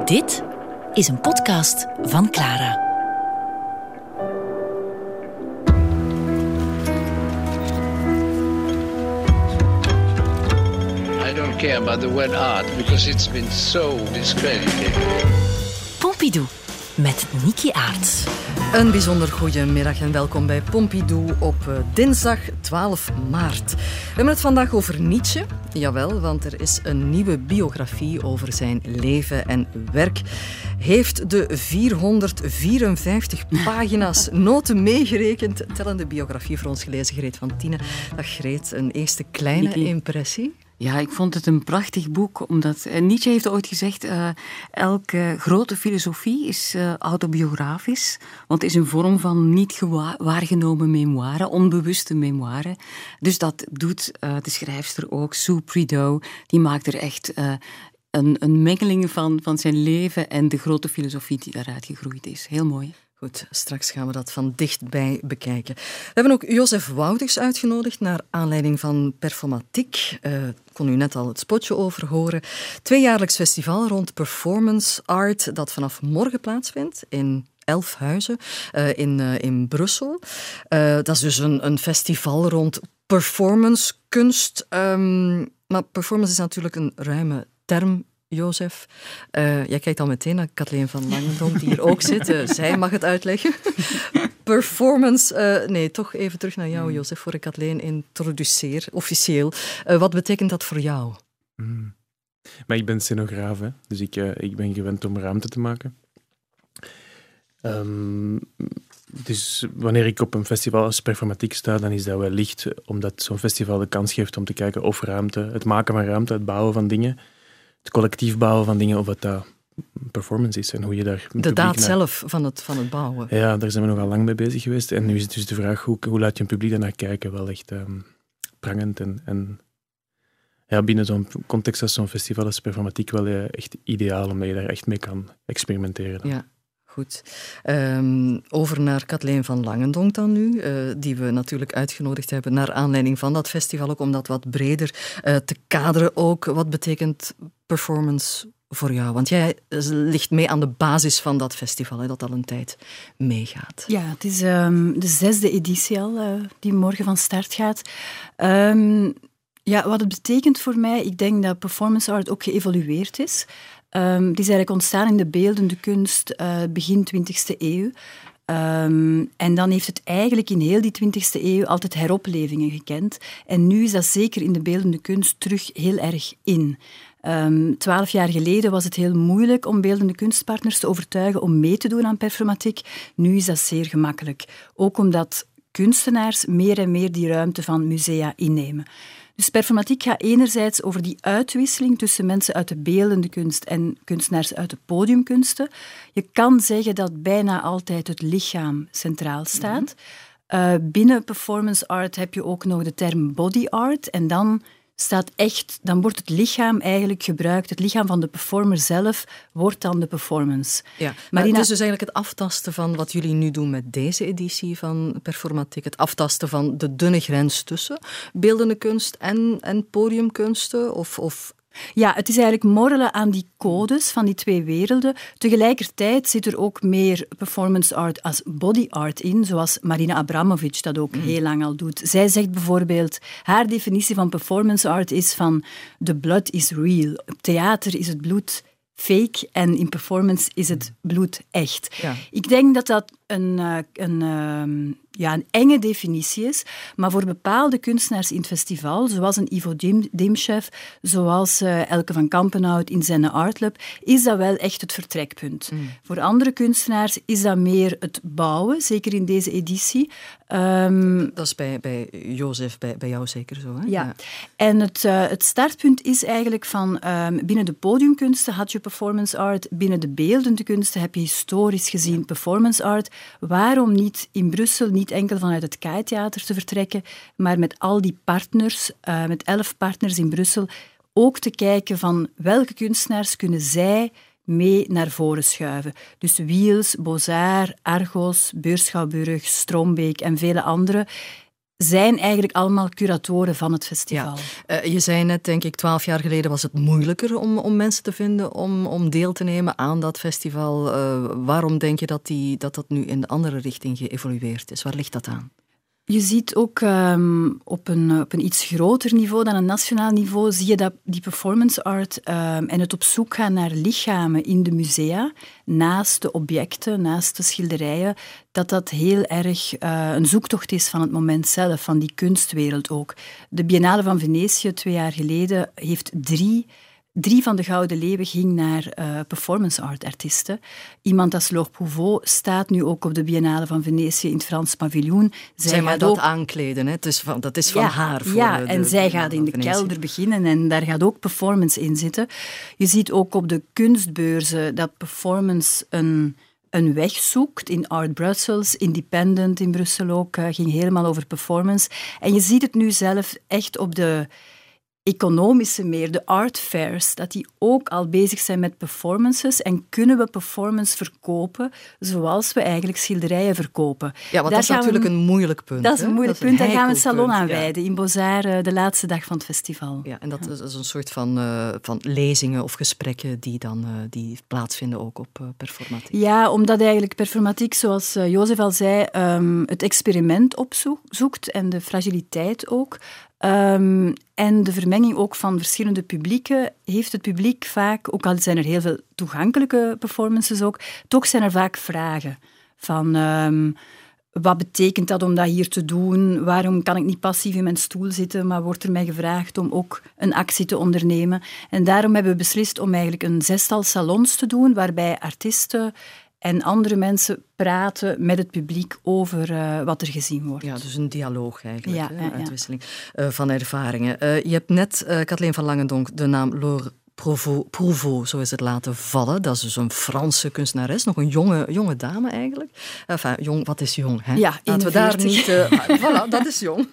Dit is een podcast van Clara. I don't care about the word art because it's been so discredited. Pompidou met Niki Aerts. Een bijzonder goede middag en welkom bij Pompidou op dinsdag 12 maart. We hebben het vandaag over Nietzsche. Jawel, want er is een nieuwe biografie over zijn leven en werk. Heeft de 454 pagina's noten meegerekend. Tellende biografie voor ons gelezen, Greet van Tiene. Dag Greet, een eerste kleine impressie? Ja, ik vond het een prachtig boek, omdat Nietzsche heeft ooit gezegd, elke grote filosofie is autobiografisch, want het is een vorm van niet waargenomen memoire, onbewuste memoire. Dus dat doet de schrijfster ook, Sue Prideaux, die maakt er echt een mengeling van zijn leven en de grote filosofie die daaruit gegroeid is. Heel mooi. Goed, straks gaan we dat van dichtbij bekijken. We hebben ook Joseph Wouters uitgenodigd naar aanleiding van Performatiek. Kon u net al het spotje over horen. 2-jaarlijks festival rond performance art dat vanaf morgen plaatsvindt in 11 huizen in Brussel. Dat is dus een festival rond performance kunst. Maar performance is natuurlijk een ruime term. Jozef, jij kijkt al meteen naar Kathleen van Langendonk, die hier ook zit. Zij mag het uitleggen. Performance, nee, toch even terug naar jou, Jozef, voor ik Kathleen introduceer, officieel. Wat betekent dat voor jou? Maar ik ben scenograaf, hè? Dus ik ben gewend om ruimte te maken. Dus wanneer ik op een festival als Performatiek sta, dan is dat wellicht omdat zo'n festival de kans geeft om te kijken of ruimte, het maken van ruimte, het bouwen van dingen, het collectief bouwen van dingen, of het dat performance is en hoe je daar... De daad zelf van het bouwen. Ja, daar zijn we nogal lang mee bezig geweest. En nu is het dus de vraag, hoe laat je een publiek daarnaar kijken? Wel echt prangend en ja, binnen zo'n context als zo'n festival is Performatiek wel echt ideaal, omdat je daar echt mee kan experimenteren. Dan. Ja. Goed. Over naar Kathleen van Langendonk dan nu, die we natuurlijk uitgenodigd hebben naar aanleiding van dat festival, ook om dat wat breder te kaderen ook. Wat betekent performance voor jou? Want jij ligt mee aan de basis van dat festival, hè, dat al een tijd meegaat. Ja, het is de 6e editie al, die morgen van start gaat. Ja, wat het betekent voor mij, ik denk dat performance art ook geëvolueerd is. Het is eigenlijk ontstaan in de beeldende kunst begin 20e eeuw. En dan heeft het eigenlijk in heel die 20e eeuw altijd heroplevingen gekend. En nu is dat zeker in de beeldende kunst terug heel erg in. 12 jaar geleden was het heel moeilijk om beeldende kunstpartners te overtuigen om mee te doen aan performatiek. Nu is dat zeer gemakkelijk. Ook omdat kunstenaars meer en meer die ruimte van musea innemen. Dus performatiek gaat enerzijds over die uitwisseling tussen mensen uit de beeldende kunst en kunstenaars uit de podiumkunsten. Je kan zeggen dat bijna altijd het lichaam centraal staat. Binnen performance art heb je ook nog de term body art en dan wordt het lichaam eigenlijk gebruikt. Het lichaam van de performer zelf wordt dan de performance. Ja, maar het is dus eigenlijk het aftasten van wat jullie nu doen met deze editie van Performatiek. Het aftasten van de dunne grens tussen beeldende kunst en podiumkunsten? Of ja, het is eigenlijk morrelen aan die codes van die twee werelden. Tegelijkertijd zit er ook meer performance art als body art in, zoals Marina Abramovic dat ook heel lang al doet. Zij zegt bijvoorbeeld, haar definitie van performance art is van the blood is real. Op theater is het bloed fake en in performance is het bloed echt. Ja. Ik denk dat dat een enge definitie is, maar voor bepaalde kunstenaars in het festival, zoals een Ivo Dimchev, zoals Elke van Kampenhout in zijn Artlab, is dat wel echt het vertrekpunt. Voor andere kunstenaars is dat meer het bouwen, zeker in deze editie. Dat is bij Jozef, bij jou zeker zo, hè? Ja. En het startpunt is eigenlijk van binnen de podiumkunsten had je performance art, binnen de beeldende kunsten heb je historisch gezien performance art. Waarom niet in Brussel, niet enkel vanuit het KAI-theater te vertrekken, maar met al die partners, met 11 partners in Brussel, ook te kijken van welke kunstenaars kunnen zij mee naar voren schuiven. Dus Wiels, Beaux-Arts, Argos, Beurschouwburg, Strombeek en vele anderen. zijn eigenlijk allemaal curatoren van het festival. Ja. Je zei net, denk ik, 12 jaar geleden was het moeilijker om mensen te vinden om deel te nemen aan dat festival. Waarom denk je dat nu in de andere richting geëvolueerd is? Waar ligt dat aan? Je ziet ook op een iets groter niveau dan een nationaal niveau, zie je dat die performance art en het op zoek gaan naar lichamen in de musea, naast de objecten, naast de schilderijen, dat heel erg een zoektocht is van het moment zelf, van die kunstwereld ook. De Biennale van Venetië 2 jaar geleden heeft 3 van de Gouden Leeuwen ging naar performance art artiesten. Iemand als Laure Prouvost staat nu ook op de Biennale van Venetië in het Frans paviljoen. Zij gaat dat aankleden, hè? Dat is van haar. En zij gaat in de kelder beginnen en daar gaat ook performance in zitten. Je ziet ook op de kunstbeurzen dat performance een weg zoekt. In Art Brussels, Independent in Brussel ook, ging helemaal over performance. En je ziet het nu zelf echt op de economische meer, de art fairs, dat die ook al bezig zijn met performances en kunnen we performance verkopen zoals we eigenlijk schilderijen verkopen. Ja, want dat is natuurlijk een moeilijk punt. Dat is een moeilijk punt. Daar gaan we een salon aan wijden in Beaux-Arts de laatste dag van het festival. Ja, en dat is een soort van lezingen of gesprekken die plaatsvinden ook op performatiek. Ja, omdat eigenlijk performatiek, zoals Jozef al zei, het experiment opzoekt en de fragiliteit ook. En de vermenging ook van verschillende publieken heeft het publiek vaak, ook al zijn er heel veel toegankelijke performances ook, toch zijn er vaak vragen van wat betekent dat om dat hier te doen? Waarom kan ik niet passief in mijn stoel zitten, maar wordt er mij gevraagd om ook een actie te ondernemen? En daarom hebben we beslist om eigenlijk een 6-tal salons te doen, waarbij artiesten en andere mensen praten met het publiek over wat er gezien wordt. Ja, dus een dialoog eigenlijk, uitwisseling van ervaringen. Je hebt net, Kathleen van Langendonk, de naam Laure Prouvost, zo is het laten vallen. Dat is dus een Franse kunstenares, nog een jonge dame eigenlijk. Enfin, jong, wat is jong, hè? Ja, laten we daar niet... voilà, dat is jong.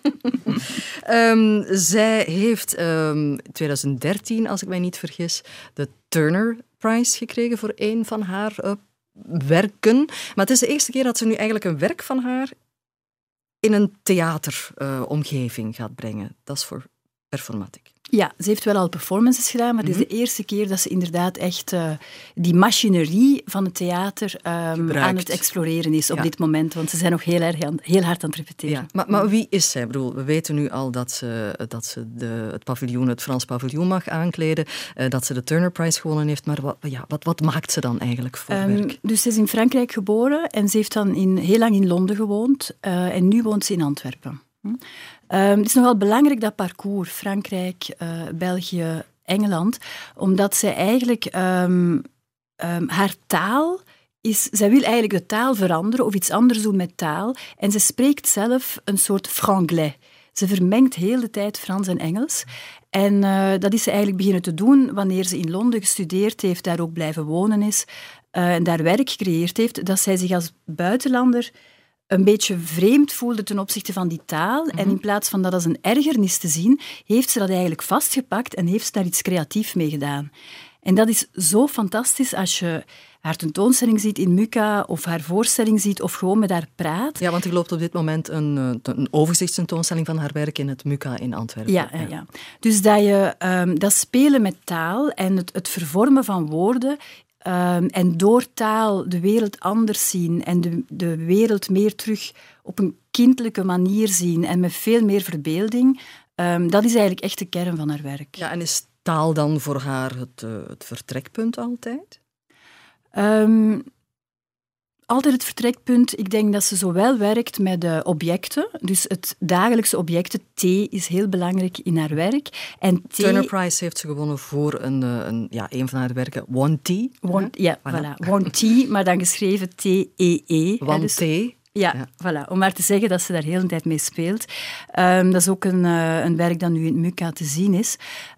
Zij heeft 2013, als ik mij niet vergis, de Turner Prize gekregen voor een van haar werken. Maar het is de eerste keer dat ze nu eigenlijk een werk van haar in een theateromgeving gaat brengen. Dat is voor performatiek. Ja, ze heeft wel al performances gedaan, maar het is de eerste keer dat ze inderdaad echt die machinerie van het theater aan het exploreren is op dit moment, want ze zijn nog heel hard aan het repeteren. Ja, maar wie is zij? Ik bedoel, we weten nu al dat ze het Frans paviljoen mag aankleden, dat ze de Turner Prize gewonnen heeft, maar wat maakt ze dan eigenlijk voor werk? Dus ze is in Frankrijk geboren en ze heeft dan heel lang in Londen gewoond en nu woont ze in Antwerpen. Het is nogal belangrijk, dat parcours, Frankrijk, België, Engeland, omdat zij eigenlijk haar taal zij wil eigenlijk de taal veranderen of iets anders doen met taal en ze spreekt zelf een soort franglais. Ze vermengt heel de tijd Frans en Engels. En dat is ze eigenlijk beginnen te doen wanneer ze in Londen gestudeerd heeft, daar ook blijven wonen is en daar werk gecreëerd heeft, dat zij zich als buitenlander een beetje vreemd voelde ten opzichte van die taal. En in plaats van dat als een ergernis te zien, heeft ze dat eigenlijk vastgepakt en heeft ze daar iets creatiefs mee gedaan. En dat is zo fantastisch als je haar tentoonstelling ziet in MUCA of haar voorstelling ziet of gewoon met haar praat. Ja, want er loopt op dit moment een overzichtstentoonstelling van haar werk in het MUCA in Antwerpen. Ja. Dus dat spelen met taal en het vervormen van woorden en door taal de wereld anders zien en de wereld meer terug op een kindelijke manier zien en met veel meer verbeelding, dat is eigenlijk echt de kern van haar werk. Ja, en is taal dan voor haar het vertrekpunt altijd? Altijd het vertrekpunt. Ik denk dat ze zowel werkt met objecten, dus het dagelijkse objecten. Thee is heel belangrijk in haar werk. En Turner Prize heeft ze gewonnen voor een van haar werken, One Tea. One Tea, maar dan geschreven T-E-E. One Tea. Ja, voilà. Om maar te zeggen dat ze daar heel de tijd mee speelt. Dat is ook een werk dat nu in het MUCA te zien is.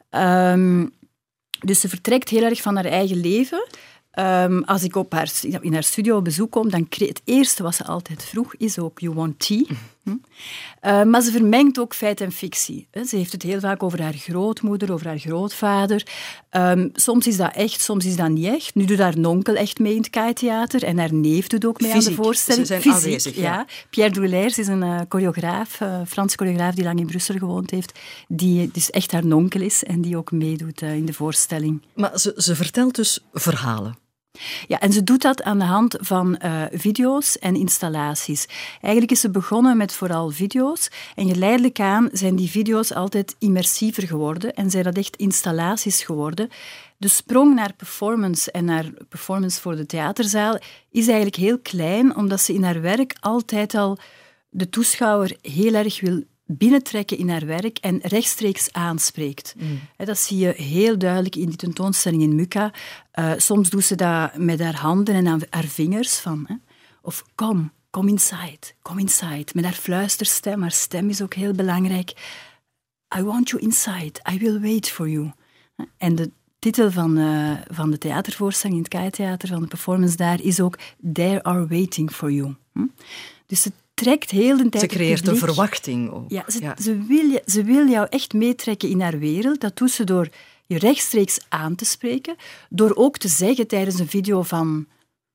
Dus ze vertrekt heel erg van haar eigen leven. Als ik in haar studio op bezoek kom, dan het eerste wat ze altijd vroeg is ook You Want Tea. Maar ze vermengt ook feit en fictie. Ze heeft het heel vaak over haar grootmoeder, over haar grootvader. Soms is dat echt, soms is dat niet echt. Nu doet haar nonkel echt mee in het KAI-theater en haar neef doet ook mee aan de voorstelling. Ze zijn aanwezig, ja. Pierre Droulaers is een choreograaf, Franse choreograaf die lang in Brussel gewoond heeft, die dus echt haar nonkel is en die ook meedoet in de voorstelling. Maar ze vertelt dus verhalen. Ja, en ze doet dat aan de hand van video's en installaties. Eigenlijk is ze begonnen met vooral video's en geleidelijk aan zijn die video's altijd immersiever geworden en zijn dat echt installaties geworden. De sprong naar performance en naar performance voor de theaterzaal is eigenlijk heel klein, omdat ze in haar werk altijd al de toeschouwer heel erg wil binnentrekken in haar werk en rechtstreeks aanspreekt. Dat zie je heel duidelijk in die tentoonstelling in Muka. Soms doet ze dat met haar handen en haar vingers. Of kom inside. Met haar fluisterstem. Haar stem is ook heel belangrijk. I want you inside. I will wait for you. En de titel van de theatervoorstelling in het KAI-theater, van de performance daar, is ook They are waiting for you. Dus ze trekt heel de tijd. Ze creëert een verwachting ook. Ja, ze wil jou echt meetrekken in haar wereld. Dat doet ze door je rechtstreeks aan te spreken. Door ook te zeggen tijdens een video van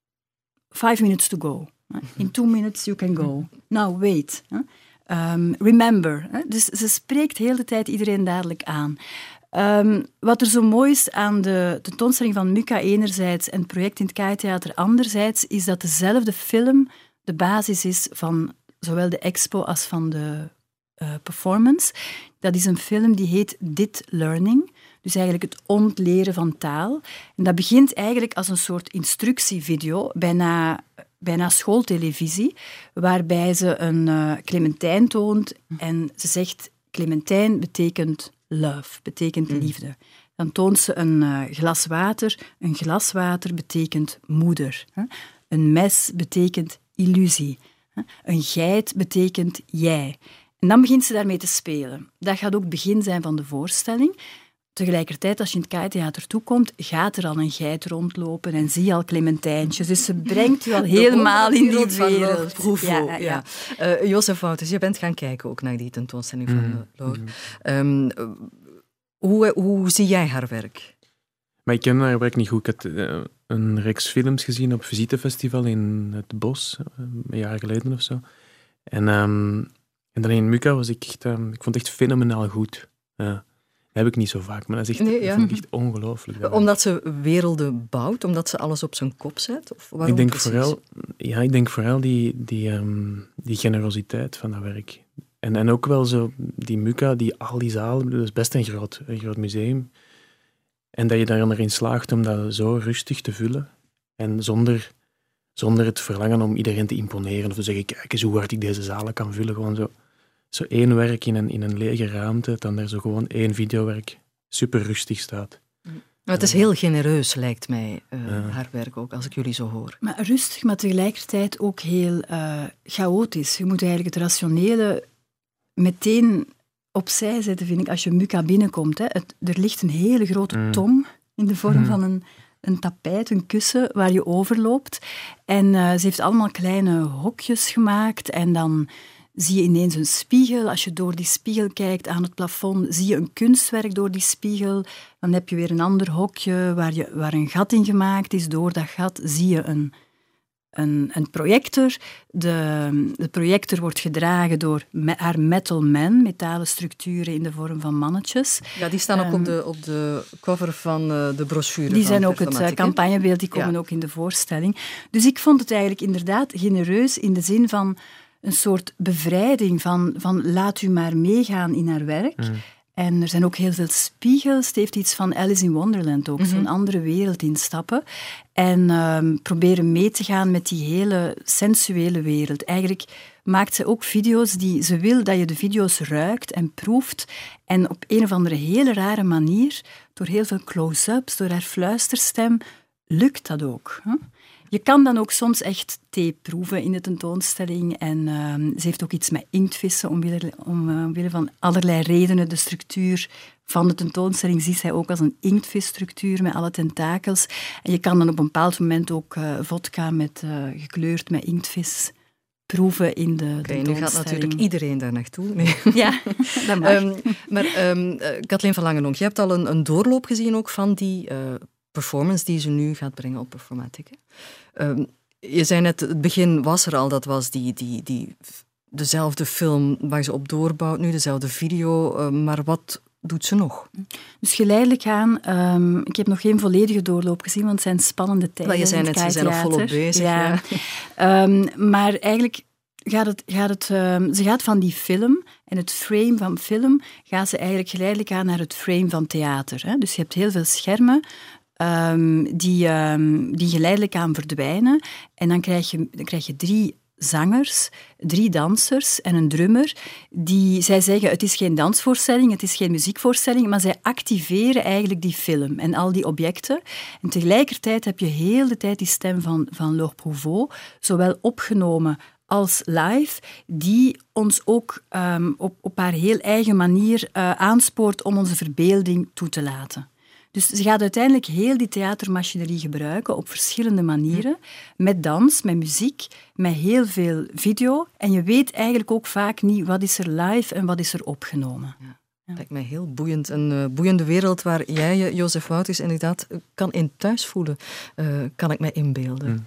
5 minutes to go. In 2 minutes you can go. Now wait. Remember. Dus ze spreekt heel de tijd iedereen dadelijk aan. Wat er zo mooi is aan de tentoonstelling van Muka enerzijds en het project in het KAI-theater anderzijds, is dat dezelfde film de basis is van zowel de expo als van de performance. Dat is een film die heet Dit Learning, dus eigenlijk het ontleren van taal. En dat begint eigenlijk als een soort instructievideo, bijna schooltelevisie, waarbij ze een Clementijn toont en ze zegt Clementijn betekent love, betekent liefde. Dan toont ze een glas water. Een glas water betekent moeder. Een mes betekent illusie. Een geit betekent jij. En dan begint ze daarmee te spelen. Dat gaat ook het begin zijn van de voorstelling. Tegelijkertijd, als je in het KAI-theater toekomt, gaat er al een geit rondlopen en zie je al Clementijntjes. Dus ze brengt je al helemaal in die wereld. Ja. Joseph Wouters, je bent gaan kijken ook naar die tentoonstelling van Laure. Hoe zie jij haar werk? Maar ik ken haar werk niet goed. Ik had een reeks films gezien op Visitefestival in het Bos, een jaar geleden of zo. En dan in Muka was ik echt... ik vond het echt fenomenaal goed. Ja. Dat heb ik niet zo vaak, maar dat is echt, dat vind ik echt ongelooflijk. Omdat ze werelden bouwt? Omdat ze alles op zijn kop zet? Of waarom ik denk vooral die generositeit van dat werk. En ook wel zo die Muka, al die zalen, dat is best een groot museum. En dat je daar erin slaagt om dat zo rustig te vullen. En zonder het verlangen om iedereen te imponeren. Of te zeggen, kijk eens hoe hard ik deze zalen kan vullen. Gewoon zo één werk in een lege ruimte, dan er zo gewoon 1 videowerk super rustig staat. Maar het is heel genereus, lijkt mij, haar werk ook, als ik jullie zo hoor. Maar rustig, maar tegelijkertijd ook heel chaotisch. Je moet eigenlijk het rationele meteen opzij zetten, vind ik, als je Muka binnenkomt. Hè. Er ligt een hele grote tong in de vorm van een tapijt, een kussen, waar je overloopt. En ze heeft allemaal kleine hokjes gemaakt en dan zie je ineens een spiegel. Als je door die spiegel kijkt aan het plafond, zie je een kunstwerk door die spiegel. Dan heb je weer een ander hokje waar een gat in gemaakt is. Door dat gat zie je een projector. De projector wordt gedragen door haar metal man, metalen structuren in de vorm van mannetjes. Ja, die staan ook op de cover van de brochure. Die zijn ook het campagnebeeld, die komen ook in de voorstelling. Dus ik vond het eigenlijk inderdaad genereus in de zin van een soort bevrijding van laat u maar meegaan in haar werk. En er zijn ook heel veel spiegels. Het heeft iets van Alice in Wonderland ook, zo'n andere wereld instappen. En proberen mee te gaan met die hele sensuele wereld. Eigenlijk maakt ze ook video's die ze wil dat je de video's ruikt en proeft. En op een of andere hele rare manier, door heel veel close-ups, door haar fluisterstem, lukt dat ook. Hè? Je kan dan ook soms echt thee proeven in de tentoonstelling. En ze heeft ook iets met inktvissen, omwille van allerlei redenen. De structuur van de tentoonstelling ziet zij ook als een inktvisstructuur met alle tentakels. En je kan dan op een bepaald moment ook vodka gekleurd met inktvis proeven in de tentoonstelling. Nu gaat natuurlijk iedereen daar naartoe. Nee. Ja, dat mag. Maar Kathleen van Langenonk, je hebt al een doorloop gezien ook van die performance die ze nu gaat brengen op Performatic. Je zei net, het begin was er al, dat was dezelfde film waar ze op doorbouwt, nu dezelfde video, maar wat doet ze nog? Dus geleidelijk aan, ik heb nog geen volledige doorloop gezien, want het zijn spannende tijden. Je zei net, ze zijn nog volop bezig. Ja. Maar eigenlijk ze gaat van die film en het frame van film, gaat ze eigenlijk geleidelijk aan naar het frame van theater. Hè? Dus je hebt heel veel schermen die geleidelijk aan verdwijnen en dan krijg je 3 zangers, 3 dansers en een drummer. Zij zeggen, het is geen dansvoorstelling, het is geen muziekvoorstelling, maar zij activeren eigenlijk die film en al die objecten. En tegelijkertijd heb je heel de tijd die stem van Laure Prouvost, zowel opgenomen als live, die ons ook op haar heel eigen manier aanspoort om onze verbeelding toe te laten. Dus ze gaat uiteindelijk heel die theatermachinerie gebruiken op verschillende manieren. Met dans, met muziek, met heel veel video. En je weet eigenlijk ook vaak niet wat is er live en wat is er opgenomen. Ja. Ja. Lijkt mij heel boeiend. Een boeiende wereld waar jij je, Jozef Wouters, inderdaad kan in thuis voelen. Kan ik mij inbeelden.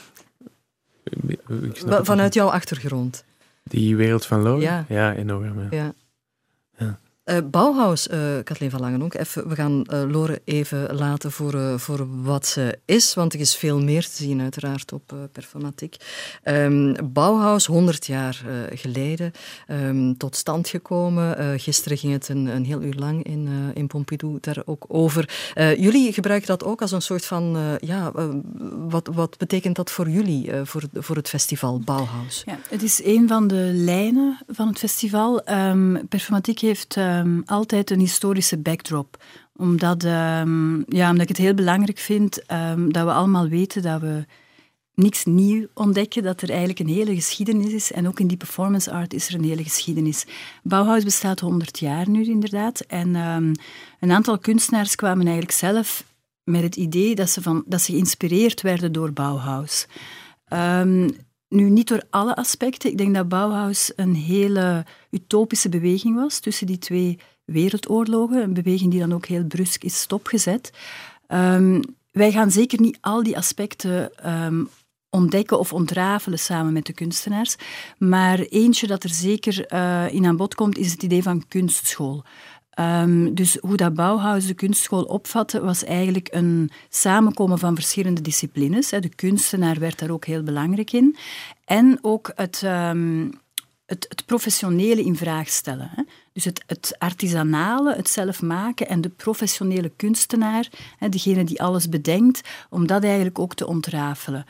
Vanuit jouw achtergrond. Die wereld van Laure? Ja. Ja, enorm. Ja. Bauhaus, Kathleen van Langenonk. We gaan Laure even laten voor wat ze is, want er is veel meer te zien uiteraard op Performatic. Bauhaus, 100 jaar geleden, tot stand gekomen. Gisteren ging het een heel uur lang in Pompidou daar ook over. Jullie gebruiken dat ook als een soort van, wat betekent dat voor jullie, voor het festival Bauhaus? Ja, het is een van de lijnen van het festival. Performatic heeft altijd een historische backdrop. Omdat ik het heel belangrijk vind dat we allemaal weten dat we niks nieuw ontdekken, dat er eigenlijk een hele geschiedenis is. En ook in die performance art is er een hele geschiedenis. Bauhaus bestaat 100 jaar nu inderdaad. En een aantal kunstenaars kwamen eigenlijk zelf met het idee dat ze geïnspireerd werden door Bauhaus. Nu, niet door alle aspecten. Ik denk dat Bauhaus een hele utopische beweging was tussen die 2 wereldoorlogen. Een beweging die dan ook heel brusk is stopgezet. Wij gaan zeker niet al die aspecten ontdekken of ontrafelen samen met de kunstenaars. Maar eentje dat er zeker in aan bod komt, is het idee van kunstschool. Dus hoe dat Bauhaus de kunstschool opvatte, was eigenlijk een samenkomen van verschillende disciplines. De kunstenaar werd daar ook heel belangrijk in. En ook het professionele in vraag stellen. Dus het artisanale, het zelf maken en de professionele kunstenaar, degene die alles bedenkt, om dat eigenlijk ook te ontrafelen.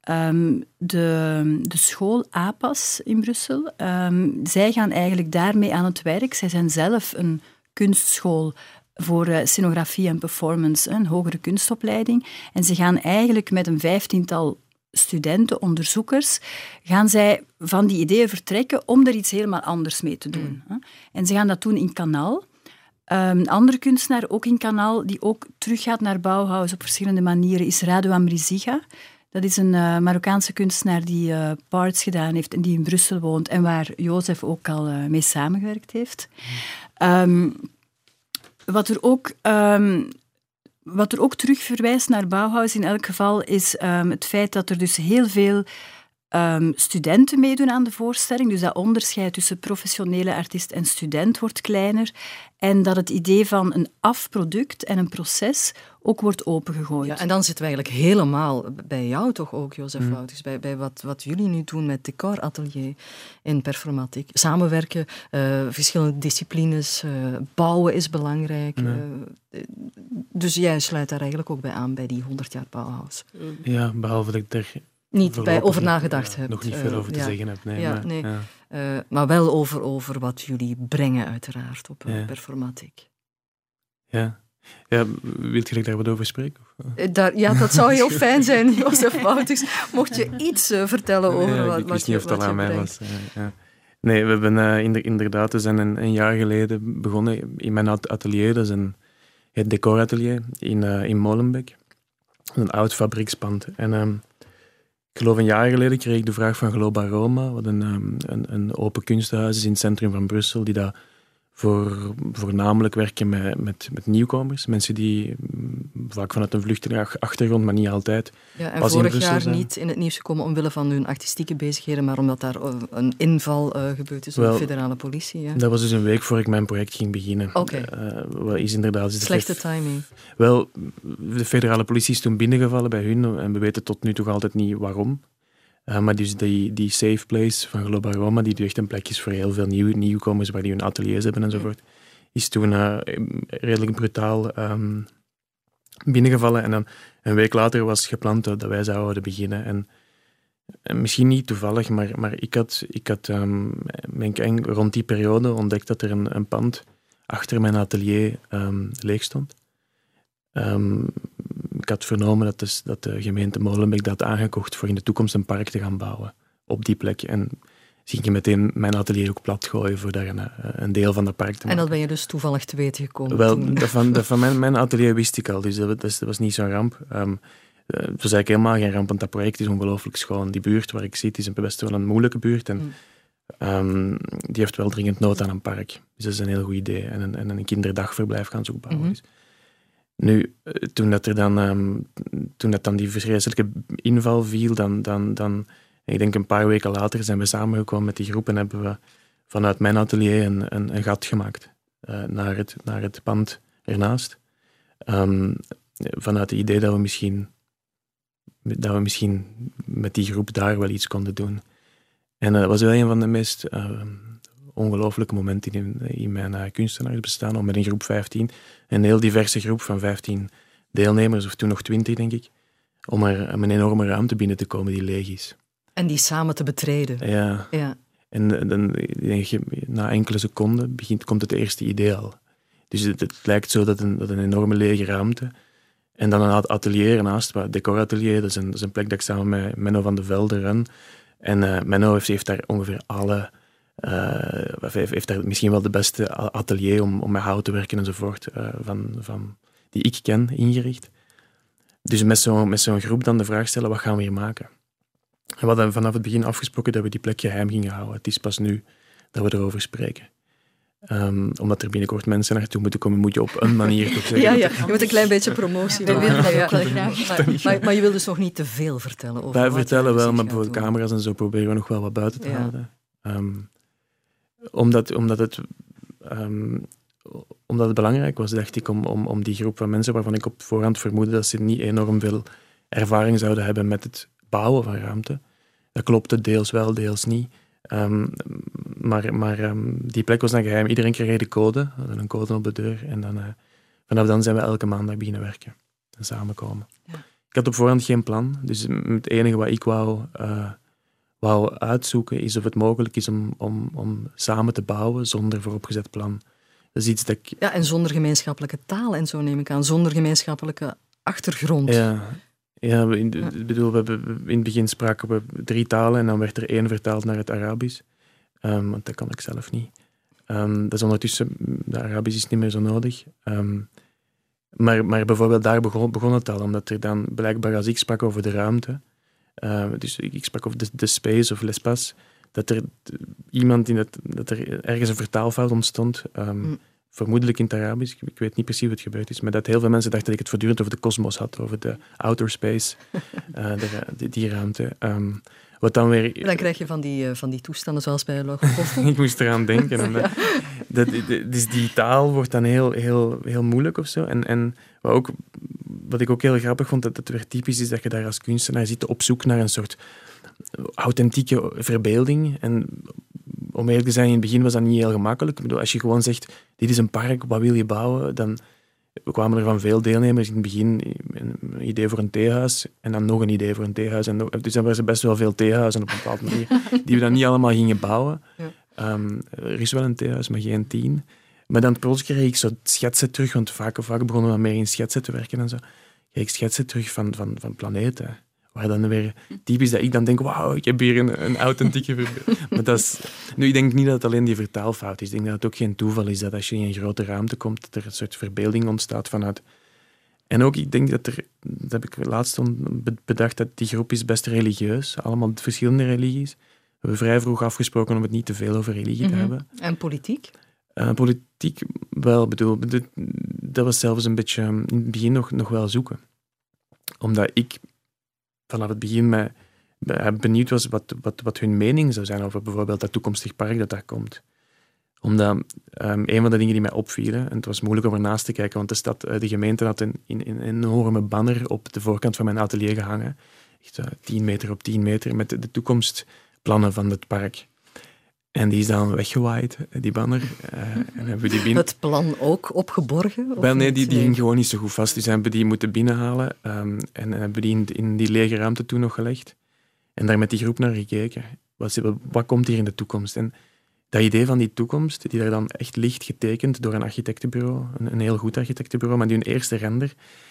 De school APAS in Brussel, zij gaan eigenlijk daarmee aan het werk. Zij zijn zelf een kunstschool voor scenografie en performance, een hogere kunstopleiding. En ze gaan eigenlijk met een 15-tal studenten, onderzoekers, gaan zij van die ideeën vertrekken om er iets helemaal anders mee te doen. En ze gaan dat doen in Kanaal. Een andere kunstenaar, ook in Kanaal, die ook teruggaat naar Bauhaus op verschillende manieren, is Radouan Riziga. Dat is een Marokkaanse kunstenaar die Parts gedaan heeft en die in Brussel woont en waar Jozef ook al mee samengewerkt heeft. Wat er ook terug verwijst naar Bauhaus in elk geval is het feit dat er dus heel veel studenten meedoen aan de voorstelling. Dus dat onderscheid tussen professionele artiest en student wordt kleiner. En dat het idee van een afproduct en een proces ook wordt opengegooid. Ja, en dan zitten we eigenlijk helemaal bij jou toch ook, Jozef Wouters, bij wat jullie nu doen met Decoratelier in Performatic. Samenwerken, verschillende disciplines, bouwen is belangrijk. Dus jij sluit daar eigenlijk ook bij aan, bij die 100 jaar Bauhaus. Ja, behalve dat ik er niet bij over nagedacht heb. Nog niet veel over te zeggen heb. Nee, maar wel over wat jullie brengen, uiteraard, op Performatic. Ja. Wilt je daar wat over spreken? Dat zou heel fijn zijn, Jozef Wouters. Mocht je iets vertellen over wat je Ik wist niet of dat aan mij was. Ja. Nee, we hebben inderdaad, we zijn een jaar geleden begonnen in mijn atelier. Dat is het decoratelier in Molenbeek. Een oud fabriekspand. En Ik geloof een jaar geleden kreeg ik de vraag van Globa Roma, wat een open kunstenhuis is in het centrum van Brussel, die daar voornamelijk werken met nieuwkomers. Mensen die vaak vanuit een vluchtelingenachtergrond, maar niet altijd. Ja, en pas vorig in jaar zijn. Niet in het nieuws gekomen omwille van hun artistieke bezigheden, maar omdat daar een inval gebeurd is door de federale politie. Ja. Dat was dus een week voor ik mijn project ging beginnen. Oké. Is inderdaad... Slechte timing. Wel, de federale politie is toen binnengevallen bij hun en we weten tot nu toch altijd niet waarom. Maar dus die safe place van Globa Roma, die echt een plek is voor heel veel nieuwkomers waar die hun ateliers hebben enzovoort, is toen redelijk brutaal binnengevallen. En dan een week later was gepland dat wij zouden beginnen. En misschien niet toevallig, maar ik had rond die periode ontdekt dat er een pand achter mijn atelier leeg stond. Ik had vernomen dat de gemeente Molenbeek dat had aangekocht voor in de toekomst een park te gaan bouwen op die plek. En ging ik meteen mijn atelier ook plat gooien voor daar een deel van dat park te maken. En dat ben je dus toevallig te weten gekomen? Wel, van mijn atelier wist ik al, dus dat was niet zo'n ramp. Het was eigenlijk helemaal geen ramp, want dat project is ongelooflijk schoon. Die buurt waar ik zit is best wel een moeilijke buurt en die heeft wel dringend nood aan een park. Dus dat is een heel goed idee. En een kinderdagverblijf gaan ze ook bouwen. Dus. Nu, toen dat dan die vreselijke inval viel, dan ik denk een paar weken later zijn we samengekomen met die groep en hebben we vanuit mijn atelier een gat gemaakt naar het pand ernaast. Vanuit het idee dat we misschien met die groep daar wel iets konden doen. En dat was wel een van de meest ongelooflijke momenten in mijn kunstenaarsbestaan, om met een groep 15, een heel diverse groep van 15 deelnemers, of toen nog 20 denk ik, om een enorme ruimte binnen te komen die leeg is. En die samen te betreden. Ja. En dan denk je, na enkele seconden komt het eerste idee al. Dus het lijkt zo dat een enorme lege ruimte. En dan een atelier ernaast, een decoratelier, dat is een plek dat ik samen met Menno van de Velde run. En Menno heeft daar ongeveer heeft daar misschien wel de beste atelier om met hout te werken enzovoort, die ik ken, ingericht. Dus met zo'n groep dan de vraag stellen, wat gaan we hier maken? En we hadden vanaf het begin afgesproken dat we die plek geheim gingen houden. Het is pas nu dat we erover spreken. Omdat er binnenkort mensen naartoe moeten komen, moet je op een manier toch zeggen. Ja, je moet een klein beetje promotie doen. We willen dat ook wel graag. Maar je wil dus nog niet te veel vertellen over Wij wat vertellen je wel, maar gaat bijvoorbeeld doen. camera's en zo proberen we nog wel wat buiten te houden. Omdat het belangrijk was, dacht ik, om die groep van mensen waarvan ik op voorhand vermoedde dat ze niet enorm veel ervaring zouden hebben met het bouwen van ruimte. Dat klopte deels wel, deels niet. Maar die plek was dan geheim. Iedereen kreeg de code. We hadden een code op de deur. En dan, vanaf dan zijn we elke maandag beginnen werken. En samenkomen. Ja. Ik had op voorhand geen plan. Dus het enige wat ik wou uitzoeken is of het mogelijk is om samen te bouwen zonder vooropgezet plan. Dat is iets dat ik... Ja, en zonder gemeenschappelijke taal en zo neem ik aan. Zonder gemeenschappelijke achtergrond. Ja, in het begin spraken we 3 talen en dan werd er 1 vertaald naar het Arabisch. Want dat kan ik zelf niet. Dat is ondertussen, de Arabisch is niet meer zo nodig. Maar bijvoorbeeld daar begon het al, omdat er dan blijkbaar als ik sprak over de ruimte, dus ik sprak over de space of l'espace, dat er dat er ergens een vertaalfout ontstond. Vermoedelijk in het Arabisch, ik weet niet precies wat gebeurd is, maar dat heel veel mensen dachten dat ik het voortdurend over de kosmos had, over de outer space, die ruimte. Wat dan weer... Dan krijg je van die toestanden zoals bij logopedie. Ik moest eraan denken. Omdat, dus die taal wordt dan heel, heel, heel moeilijk of zo. En wat ik ook heel grappig vond, dat het weer typisch is dat je daar als kunstenaar zit op zoek naar een soort authentieke verbeelding. En om eerlijk te zijn, in het begin was dat niet heel gemakkelijk. Ik bedoel, als je gewoon zegt, dit is een park, wat wil je bouwen? Dan kwamen er van veel deelnemers in het begin een idee voor een theehuis en dan nog een idee voor een theehuis. Dus dan waren er best wel veel theehuizen op een bepaalde manier, die we dan niet allemaal gingen bouwen. Ja. Er is wel een theehuis, maar geen 10. Maar dan plots kreeg ik zo schetsen terug, want vaak begonnen we meer in schetsen te werken en zo. Kreeg ik schetsen terug van planeten. Waar dan weer typisch dat ik dan denk, wauw, ik heb hier een authentieke verbeelding. Maar dat is... Nu, ik denk niet dat het alleen die vertaalfout is. Ik denk dat het ook geen toeval is dat als je in een grote ruimte komt, dat er een soort verbeelding ontstaat vanuit... En ook, ik denk dat dat heb ik laatst bedacht, dat die groep is best religieus. Allemaal verschillende religies. We hebben vrij vroeg afgesproken om het niet te veel over religie te hebben. En politiek? Politiek wel, dat was zelfs een beetje in het begin nog wel zoeken. Omdat ik vanaf het begin benieuwd was wat hun mening zou zijn over bijvoorbeeld dat toekomstig park dat daar komt. Omdat een van de dingen die mij opvielen, en het was moeilijk om ernaast te kijken, want de gemeente had een enorme banner op de voorkant van mijn atelier gehangen. Echt 10 meter op 10 meter, met de toekomstplannen van het park. En die is dan weggewaaid, die banner. En hebben we die Het plan ook opgeborgen? Wel, nee, die hing gewoon niet zo goed vast. Dus hebben die moeten binnenhalen en hebben die in die lege ruimte toen nog gelegd. En daar met die groep naar gekeken. Wat komt hier in de toekomst? En dat idee van die toekomst, die daar dan echt ligt getekend door een architectenbureau, een heel goed architectenbureau, maar die hun eerste render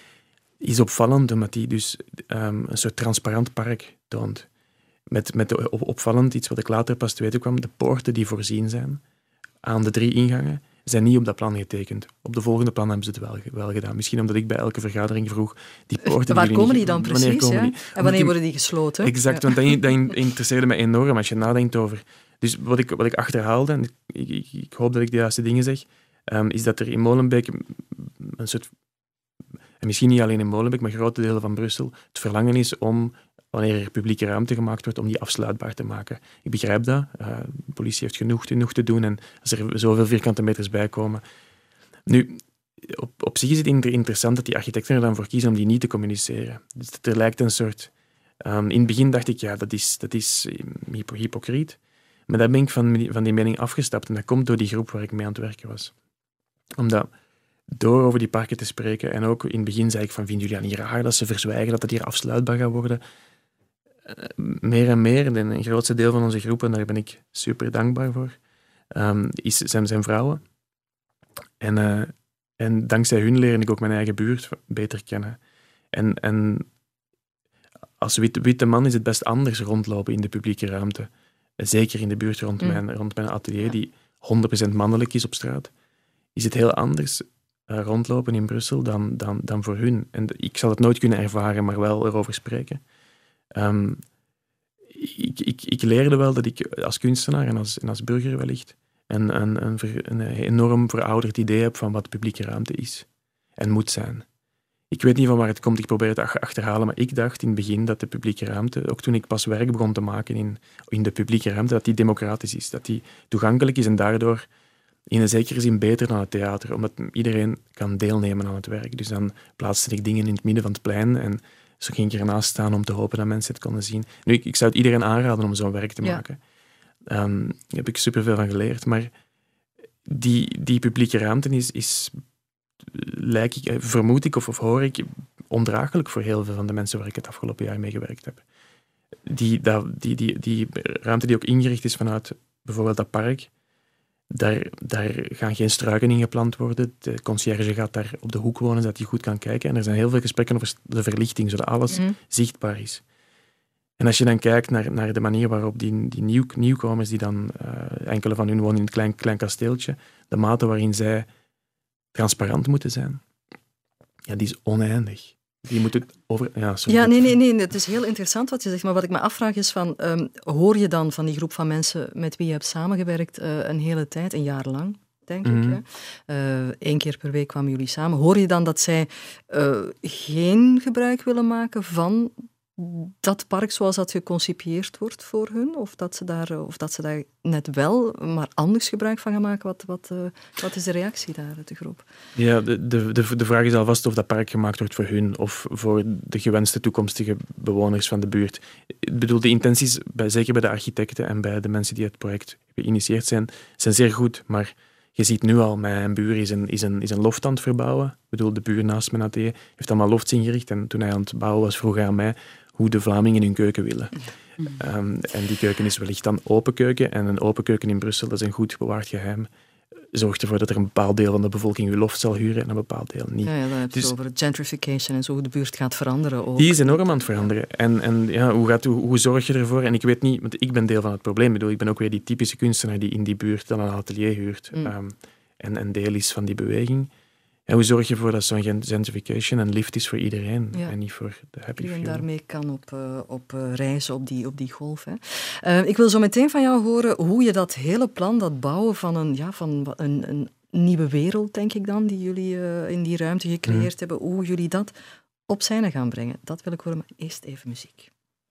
is opvallend, omdat die dus een soort transparant park toont. Met opvallend, iets wat ik later pas te weten kwam, de poorten die voorzien zijn aan de 3 ingangen, zijn niet op dat plan getekend. Op de volgende plan hebben ze het wel gedaan. Misschien omdat ik bij elke vergadering vroeg, die poorten... Waar komen die dan precies? Wanneer komen die? En wanneer worden die gesloten? Exact, want dat interesseerde me enorm als je nadenkt over... Dus wat ik achterhaalde, en ik hoop dat ik de juiste dingen zeg, is dat er in Molenbeek een soort... En misschien niet alleen in Molenbeek, maar grote delen van Brussel, het verlangen is om, wanneer er publieke ruimte gemaakt wordt, om die afsluitbaar te maken. Ik begrijp dat. De politie heeft genoeg te doen en als er zoveel vierkante meters bij komen. Nu, op zich is het interessant dat die architecten er dan voor kiezen om die niet te communiceren. Dus er lijkt een soort... in het begin dacht ik, ja, dat is hypocriet. Maar daar ben ik van die mening afgestapt en dat komt door die groep waar ik mee aan het werken was. Omdat door over die parken te spreken, en ook in het begin zei ik van, vinden jullie dat niet raar dat ze verzwijgen, dat het hier afsluitbaar gaat worden? Meer en meer, en een grootste deel van onze groep, en daar ben ik super dankbaar voor, zijn vrouwen. En dankzij hun leer ik ook mijn eigen buurt beter kennen. En als witte man is het best anders rondlopen in de publieke ruimte. Zeker in de buurt rond mijn atelier, die 100% mannelijk is op straat, is het heel anders rondlopen in Brussel dan voor hun. En ik zal het nooit kunnen ervaren, maar wel erover spreken. Ik leerde wel dat ik als kunstenaar en als burger wellicht een enorm verouderd idee heb van wat publieke ruimte is en moet zijn. Ik weet niet van waar het komt, ik probeer het achterhalen, maar ik dacht in het begin dat de publieke ruimte, ook toen ik pas werk begon te maken in de publieke ruimte, dat die democratisch is, dat die toegankelijk is en daardoor in een zekere zin beter dan het theater, omdat iedereen kan deelnemen aan het werk. Dus dan plaatste ik dingen in het midden van het plein en zo ging ik ernaast staan om te hopen dat mensen het konden zien. Nu, ik zou het iedereen aanraden om zo'n werk te maken. Daar heb ik superveel van geleerd, maar die publieke ruimte is vermoed ik of hoor ik, ondraaglijk voor heel veel van de mensen waar ik het afgelopen jaar mee gewerkt heb. Die ruimte die ook ingericht is vanuit bijvoorbeeld dat park, daar gaan geen struiken in geplant worden. De conciërge gaat daar op de hoek wonen, zodat hij goed kan kijken. En er zijn heel veel gesprekken over de verlichting, zodat alles zichtbaar is. En als je dan kijkt naar de manier waarop die nieuwkomers, die dan enkele van hun wonen in een klein kasteeltje, de mate waarin zij transparant moeten zijn, ja, die is oneindig. Die moet het over... Nee, het is heel interessant wat je zegt, maar wat ik me afvraag is van, hoor je dan van die groep van mensen met wie je hebt samengewerkt een hele tijd, een jaar lang, denk ik. 1 keer per week kwamen jullie samen. Hoor je dan dat zij geen gebruik willen maken van dat park zoals dat geconcipieerd wordt voor hun? Of dat ze daar net wel, maar anders gebruik van gaan maken? Wat is de reactie daar uit de groep? Ja, de vraag is alvast of dat park gemaakt wordt voor hun of voor de gewenste toekomstige bewoners van de buurt. Ik bedoel, de intenties, zeker bij de architecten en bij de mensen die het project geïnitieerd zijn zeer goed, maar je ziet nu al, mijn buur is een loft aan het verbouwen. Ik bedoel, de buur naast mijn atelier heeft allemaal lofts ingericht en toen hij aan het bouwen was, vroeg hij aan mij hoe de Vlamingen hun keuken willen. En die keuken is wellicht dan open keuken. En een open keuken in Brussel, dat is een goed bewaard geheim, zorgt ervoor dat er een bepaald deel van de bevolking uw loft zal huren en een bepaald deel niet. Ja, dan heb je het over gentrification en zo, hoe de buurt gaat veranderen ook. Die is enorm aan het veranderen. En ja, hoe zorg je ervoor? En ik weet niet, want ik ben deel van het probleem. Ik bedoel, ik ben ook weer die typische kunstenaar die in die buurt dan een atelier huurt en deel is van die beweging. hoe zorg je ervoor dat zo'n gentrification een lift is voor iedereen en niet voor de happy few? Iedereen daarmee kan op reizen op die golf. Hè. Ik wil zo meteen van jou horen hoe je dat hele plan, dat bouwen van een nieuwe wereld, denk ik dan, die jullie in die ruimte gecreëerd hebben, hoe jullie dat op scène gaan brengen. Dat wil ik horen, maar eerst even muziek.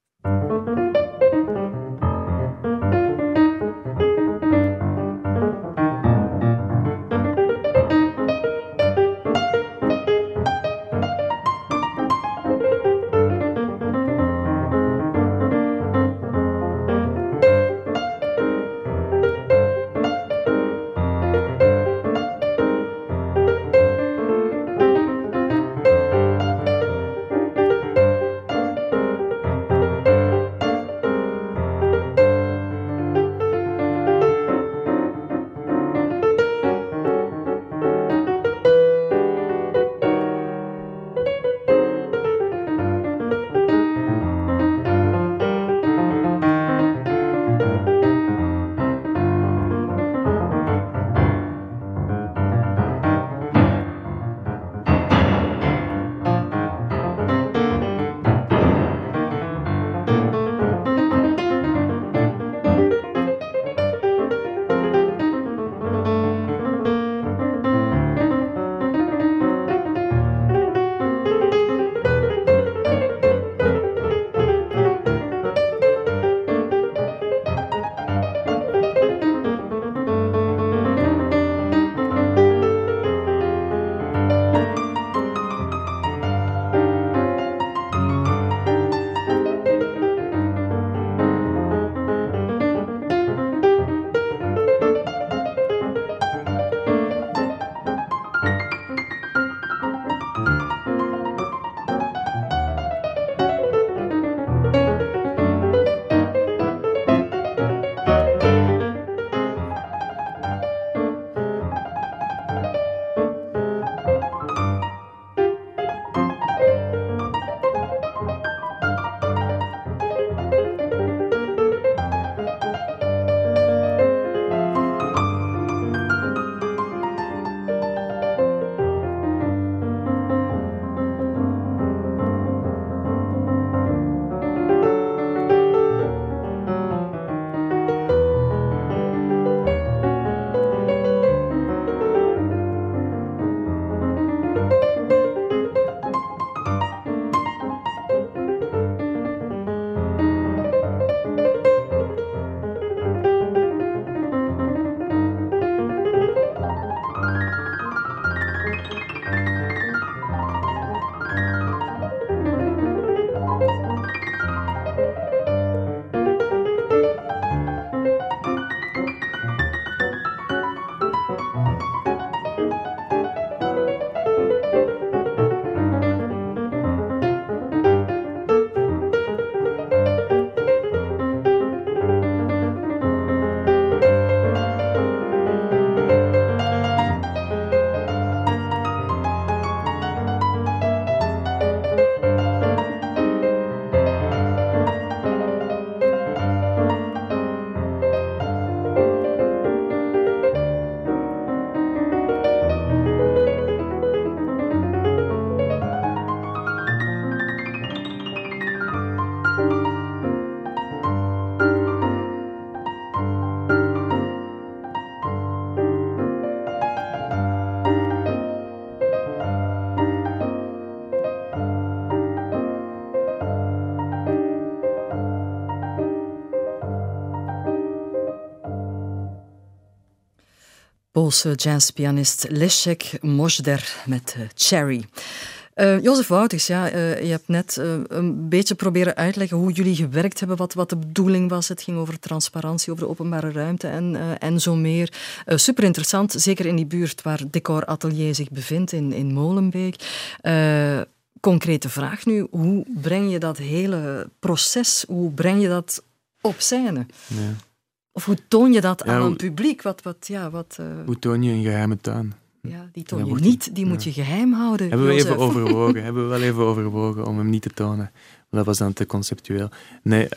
Poolse jazzpianist Leszek Mosder met Cherry. Jozef Wouters, je hebt net een beetje proberen uitleggen hoe jullie gewerkt hebben, wat de bedoeling was. Het ging over transparantie, over de openbare ruimte en zo meer. Super interessant, zeker in die buurt waar Decor Atelier zich bevindt, in Molenbeek. Concrete vraag nu, hoe breng je dat hele proces, hoe breng je dat op scène? Ja. Of hoe toon je dat aan een publiek? Hoe toon je een geheime tuin? Ja, die toon je niet, die moet je geheim houden. Hebben we wel even overwogen om hem niet te tonen. Dat was dan te conceptueel. Nee,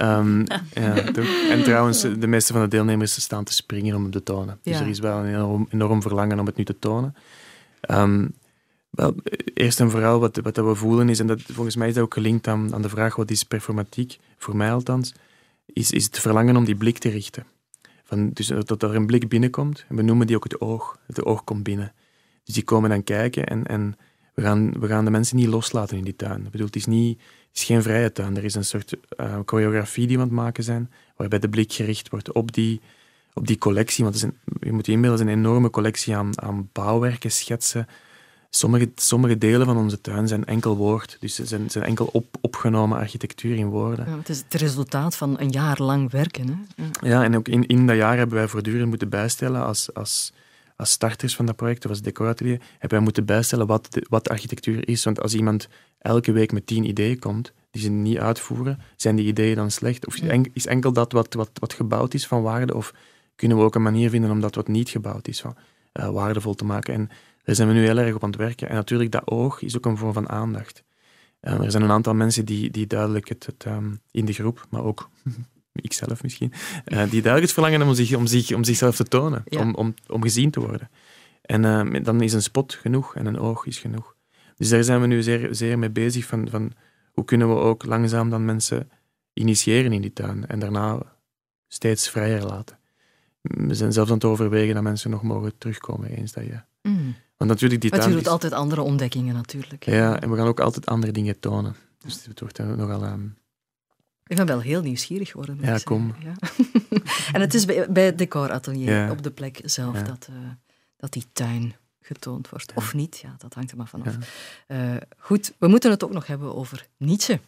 en trouwens, de meeste van de deelnemers staan te springen om hem te tonen. Dus er is wel een enorm verlangen om het nu te tonen. Wel, eerst en vooral wat we voelen is, en dat, volgens mij is dat ook gelinkt aan de vraag wat is performatiek, voor mij althans, is het verlangen om die blik te richten. Dus dat er een blik binnenkomt, en we noemen die ook het oog. Het oog komt binnen. Dus die komen dan kijken en we gaan de mensen niet loslaten in die tuin. Ik bedoel, het is geen vrije tuin. Er is een soort choreografie die we aan het maken zijn, waarbij de blik gericht wordt op die collectie. Want je moet je inbeelden, het is een enorme collectie aan bouwwerken, schetsen. Sommige delen van onze tuin zijn enkel woord. Dus ze zijn enkel opgenomen architectuur in woorden. Ja, het is het resultaat van een jaar lang werken. Hè? Ja, en ook in dat jaar hebben wij voortdurend moeten bijstellen als starters van dat project, of als decoratelier, hebben wij moeten bijstellen wat architectuur is. Want als iemand elke week met 10 ideeën komt, die ze niet uitvoeren, zijn die ideeën dan slecht? Of is enkel dat wat gebouwd is van waarde? Of kunnen we ook een manier vinden om dat wat niet gebouwd is van waardevol te maken? En daar zijn we nu heel erg op aan het werken. En natuurlijk, dat oog is ook een vorm van aandacht. Er zijn een aantal mensen die duidelijk het in de groep, maar ook ikzelf misschien, die duidelijk het verlangen om zichzelf te tonen, ja. om gezien te worden. En dan is een spot genoeg en een oog is genoeg. Dus daar zijn we nu zeer, zeer mee bezig van hoe kunnen we ook langzaam dan mensen initiëren in die tuin en daarna steeds vrijer laten. We zijn zelfs aan het overwegen dat mensen nog mogen terugkomen eens dat je... Want natuurlijk, die tuin je doet altijd andere ontdekkingen natuurlijk. Ja, en we gaan ook altijd andere dingen tonen. Dus het wordt nogal... Ik ben wel heel nieuwsgierig geworden. Ja, kom. Ja. En het is bij het decoratelier op de plek zelf dat die tuin getoond wordt. Of niet, ja, dat hangt er maar vanaf. Ja. Goed, we moeten het ook nog hebben over Nietzsche.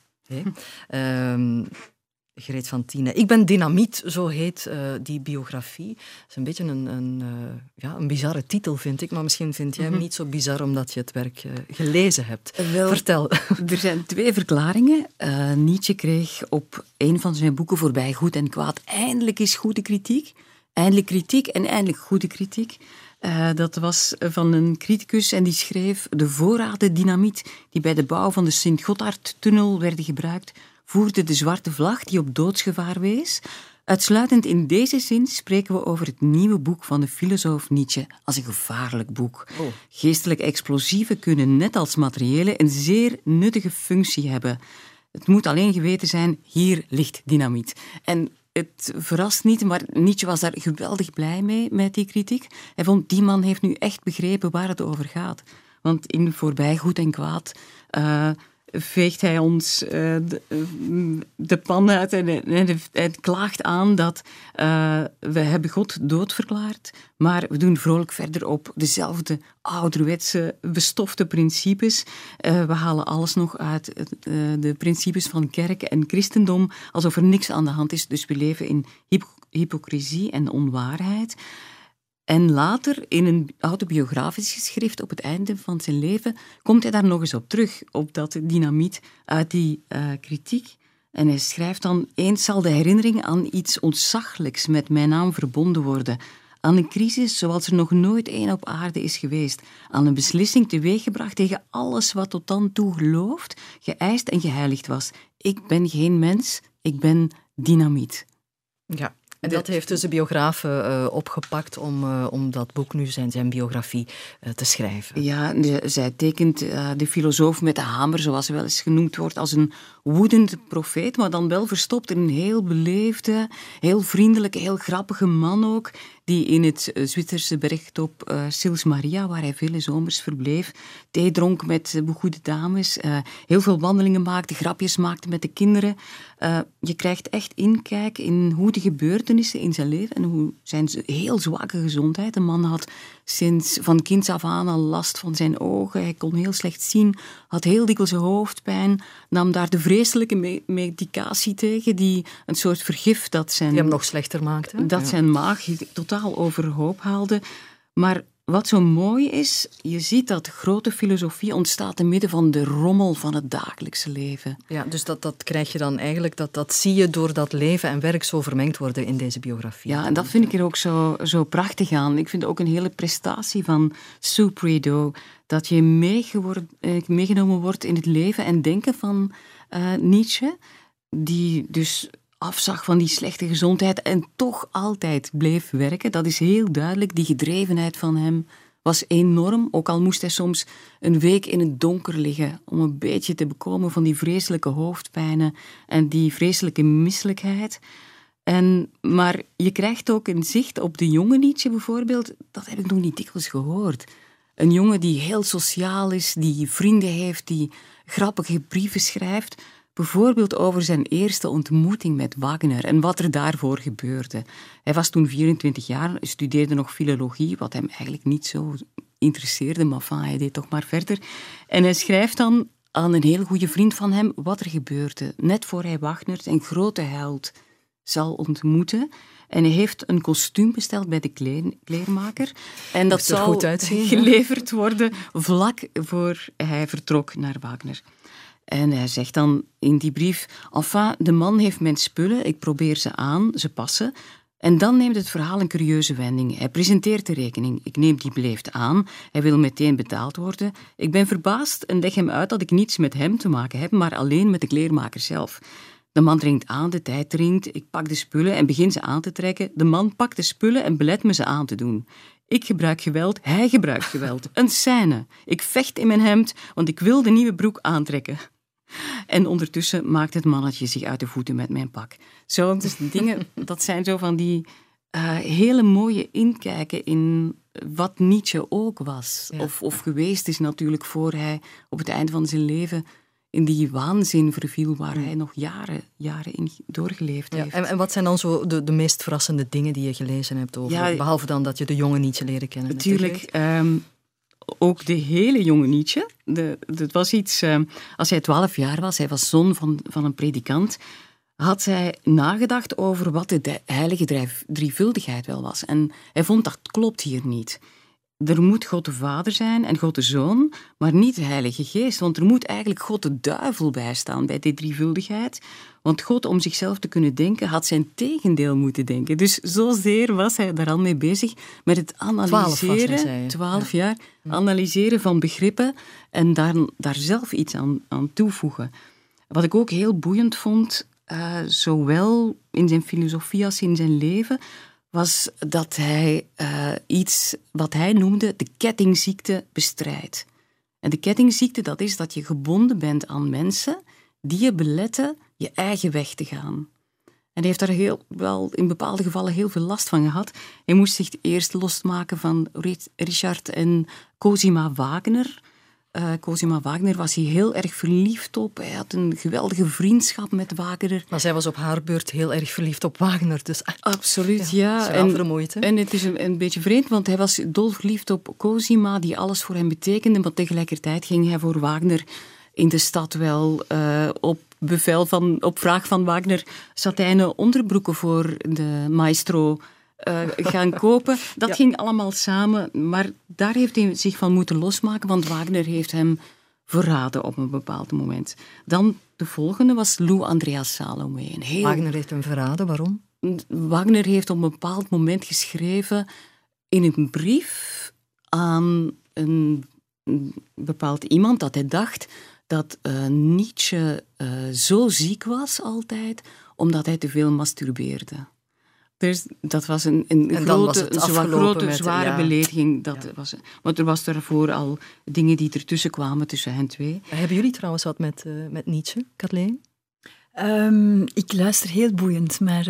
Greet van Tiene. Ik ben dynamiet, zo heet die biografie. Dat is een beetje een bizarre titel, vind ik. Maar misschien vind jij hem niet zo bizar omdat je het werk gelezen hebt. Vertel. Er zijn 2 verklaringen. Nietzsche kreeg op een van zijn boeken Voorbij Goed en Kwaad eindelijk eens goede kritiek. Eindelijk kritiek en eindelijk goede kritiek. Dat was van een criticus en die schreef: de voorraden dynamiet die bij de bouw van de Sint-Gotthardtunnel werden gebruikt, voerde de zwarte vlag die op doodsgevaar wees. Uitsluitend in deze zin spreken we over het nieuwe boek van de filosoof Nietzsche als een gevaarlijk boek. Oh. Geestelijke explosieven kunnen net als materiële een zeer nuttige functie hebben. Het moet alleen geweten zijn, hier ligt dynamiet. En het verrast niet, maar Nietzsche was daar geweldig blij mee met die kritiek. Hij vond, die man heeft nu echt begrepen waar het over gaat. Want in Voorbij Goed en Kwaad veegt hij ons de pan uit en klaagt aan dat we hebben God doodverklaard, maar we doen vrolijk verder op dezelfde ouderwetse, bestofte principes. We halen alles nog uit de principes van kerk en christendom, alsof er niks aan de hand is. Dus we leven in hypocrisie en onwaarheid. En later, in een autobiografisch geschrift op het einde van zijn leven, komt hij daar nog eens op terug, op dat dynamiet uit die kritiek. En hij schrijft dan: eens zal de herinnering aan iets ontzaglijks met mijn naam verbonden worden. Aan een crisis zoals er nog nooit één op aarde is geweest. Aan een beslissing teweeggebracht tegen alles wat tot dan toe geloofd, geëist en geheiligd was. Ik ben geen mens, ik ben dynamiet. Ja. En dat heeft dus de biograaf opgepakt om dat boek nu, zijn biografie, te schrijven. Ja, zij tekent de filosoof met de hamer, zoals hij wel eens genoemd wordt, als een woedende profeet, maar dan wel verstopt in een heel beleefde, heel vriendelijke, heel grappige man ook, die in het Zwitserse bergtop Sils Maria, waar hij vele zomers verbleef, thee dronk met goede dames, heel veel wandelingen maakte, grapjes maakte met de kinderen. Je krijgt echt inkijk in hoe de gebeurtenissen in zijn leven en hoe zijn heel zwakke gezondheid. De man had sinds van kinds af aan al last van zijn ogen. Hij kon heel slecht zien, had heel dikwijls hoofdpijn, nam daar de vreselijke medicatie tegen, die een soort vergif dat zijn... Die hem nog slechter maakte. Dat zijn maag totaal overhoop haalde. Maar wat zo mooi is, je ziet dat grote filosofie ontstaat te midden van de rommel van het dagelijkse leven. Ja, dus dat krijg je dan eigenlijk, dat zie je door dat leven en werk zo vermengd worden in deze biografie. Ja, en dat vind ik er ook zo prachtig aan. Ik vind het ook een hele prestatie van Sue Prideaux, dat je meegenomen wordt in het leven en denken van Nietzsche, die dus afzag van die slechte gezondheid en toch altijd bleef werken. Dat is heel duidelijk, die gedrevenheid van hem was enorm, ook al moest hij soms een week in het donker liggen om een beetje te bekomen van die vreselijke hoofdpijnen en die vreselijke misselijkheid. Maar je krijgt ook een zicht op de jonge Nietzsche bijvoorbeeld, dat heb ik nog niet dikwijls gehoord. Een jongen die heel sociaal is, die vrienden heeft, die grappige brieven schrijft, bijvoorbeeld over zijn eerste ontmoeting met Wagner en wat er daarvoor gebeurde. Hij was toen 24 jaar, studeerde nog filologie, wat hem eigenlijk niet zo interesseerde, maar hij deed toch maar verder. En hij schrijft dan aan een heel goede vriend van hem wat er gebeurde, net voor hij Wagner, zijn grote held, zal ontmoeten. En hij heeft een kostuum besteld bij de kleermaker. En dat zal geleverd worden vlak voor hij vertrok naar Wagner. En hij zegt dan in die brief, enfin, de man heeft mijn spullen, ik probeer ze aan, ze passen. En dan neemt het verhaal een curieuze wending. Hij presenteert de rekening. Ik neem die beleefd aan. Hij wil meteen betaald worden. Ik ben verbaasd en leg hem uit dat ik niets met hem te maken heb, maar alleen met de kleermaker zelf. De man dringt aan, de tijd dringt. Ik pak de spullen en begin ze aan te trekken. De man pakt de spullen en belet me ze aan te doen. Ik gebruik geweld, hij gebruikt geweld. Een scène. Ik vecht in mijn hemd, want ik wil de nieuwe broek aantrekken. En ondertussen maakt het mannetje zich uit de voeten met mijn pak. Zo, dus dingen, dat zijn zo van die hele mooie inkijken in wat Nietzsche ook was. Ja. Of geweest is natuurlijk voor hij op het einde van zijn leven in die waanzin verviel waar hij nog jaren in doorgeleefd heeft. En wat zijn dan zo de meest verrassende dingen die je gelezen hebt over? Behalve dan dat je de jonge Nietzsche leren kennen. Natuurlijk. Ook de hele jonge Nietzsche. Dat was iets, als hij 12 jaar was, hij was zoon van een predikant, had hij nagedacht over wat de heilige drievuldigheid wel was. En hij vond dat klopt hier niet. Er moet God de Vader zijn en God de Zoon, maar niet de Heilige Geest. Want er moet eigenlijk God de duivel bij staan bij die drievuldigheid. Want God, om zichzelf te kunnen denken, had zijn tegendeel moeten denken. Dus zozeer was hij daar al mee bezig met het analyseren. 12 jaar. Analyseren van begrippen en daar zelf iets aan toevoegen. Wat ik ook heel boeiend vond, zowel in zijn filosofie als in zijn leven, was dat hij iets wat hij noemde de kettingziekte bestrijdt. En de kettingziekte, dat is dat je gebonden bent aan mensen die je beletten je eigen weg te gaan. En hij heeft daar wel in bepaalde gevallen heel veel last van gehad. Hij moest zich eerst losmaken van Richard en Cosima Wagner. Cosima Wagner was hij heel erg verliefd op. Hij had een geweldige vriendschap met Wagner. Maar zij was op haar beurt heel erg verliefd op Wagner. Dus, absoluut, ja. En het is een beetje vreemd, want hij was dolverliefd op Cosima, die alles voor hem betekende. Maar tegelijkertijd ging hij voor Wagner in de stad wel op vraag van Wagner satijnen onderbroeken voor de maestro gaan kopen. Dat ging allemaal samen, maar daar heeft hij zich van moeten losmaken, want Wagner heeft hem verraden op een bepaald moment. Dan de volgende was Lou Andreas Salomé. Wagner heeft hem verraden, waarom? Wagner heeft op een bepaald moment geschreven in een brief aan een bepaald iemand dat hij dacht dat Nietzsche zo ziek was altijd, omdat hij te veel masturbeerde. Dus dat was een grote, zware belediging. Want er was daarvoor al dingen die ertussen kwamen tussen hen twee. Hebben jullie trouwens wat met Nietzsche, Kathleen? Ik luister heel boeiend, maar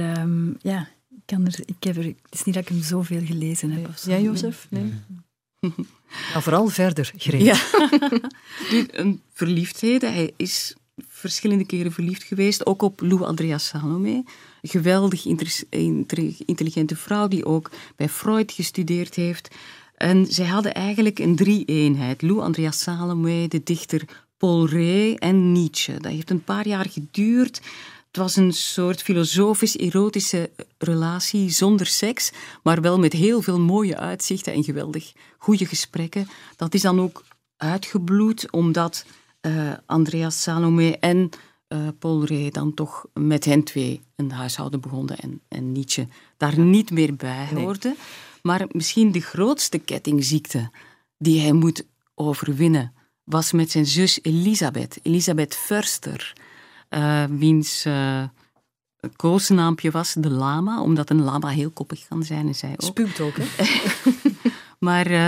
het is niet dat ik hem zoveel gelezen heb. Jij, Jozef? Nee? Nou, vooral verder, Greet. Ja. Een verliefdheden. Hij is verschillende keren verliefd geweest, ook op Lou Andreas Salomé. Een geweldig intelligente vrouw die ook bij Freud gestudeerd heeft. En zij hadden eigenlijk een drie-eenheid. Lou Andreas Salomé, de dichter Paul Rée en Nietzsche. Dat heeft een paar jaar geduurd. Het was een soort filosofisch-erotische relatie zonder seks, maar wel met heel veel mooie uitzichten en geweldig goede gesprekken. Dat is dan ook uitgebloed, omdat Andreas Salomé en Paul Rée dan toch met hen twee een huishouden begonnen en Nietzsche daar niet meer bij hoorde. Nee. Maar misschien de grootste kettingziekte die hij moet overwinnen was met zijn zus Elisabeth Förster, wiens koosnaampje was de lama, omdat een lama heel koppig kan zijn en zij ook. Spuugt ook, hè? Maar